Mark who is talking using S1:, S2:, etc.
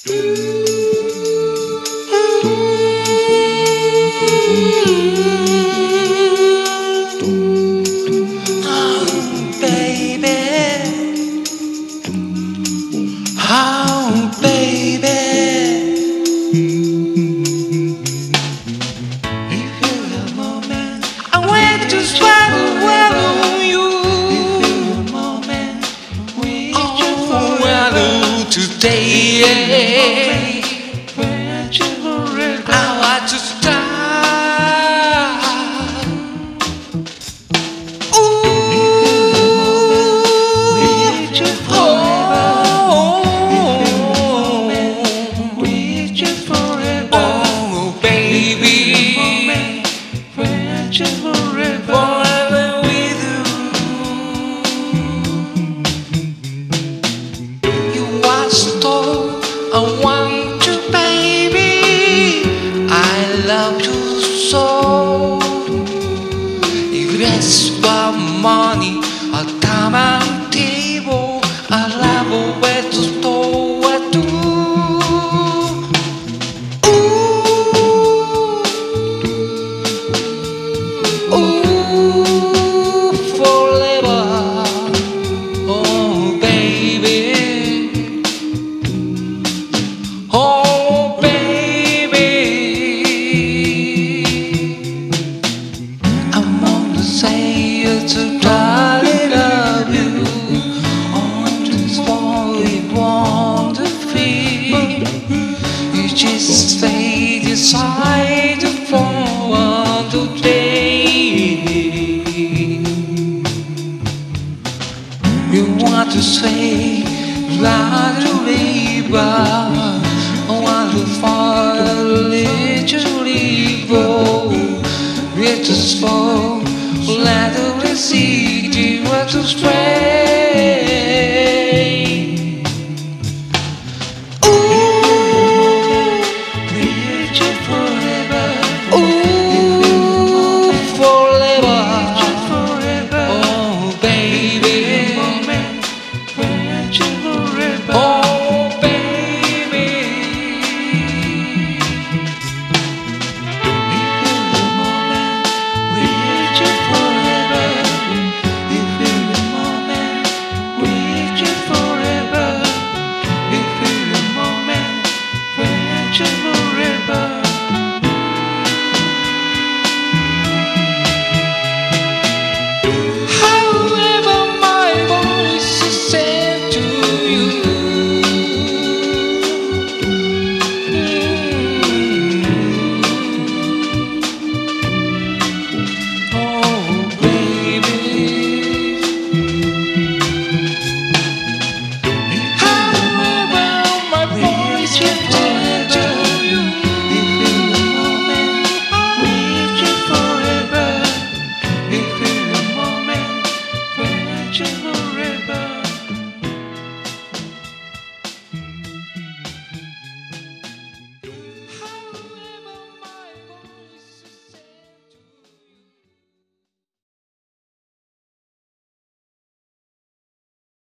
S1: Oh, baby. Oh, baby. If you have a moment, I want to swallow you. If you have a moment, today. I want to start. Oh, baby, forever with you. You are so I want you, baby. I love you so. If you ask for money, or time and table, I love a way to store what do. Ooh, forever. Oh, baby. Oh, baby. I wanna say it's a darling love you. On this boy want to feel. You just say decide for one today. You want to say like the river. I want to follow literally go. It's just for let the city want to spread.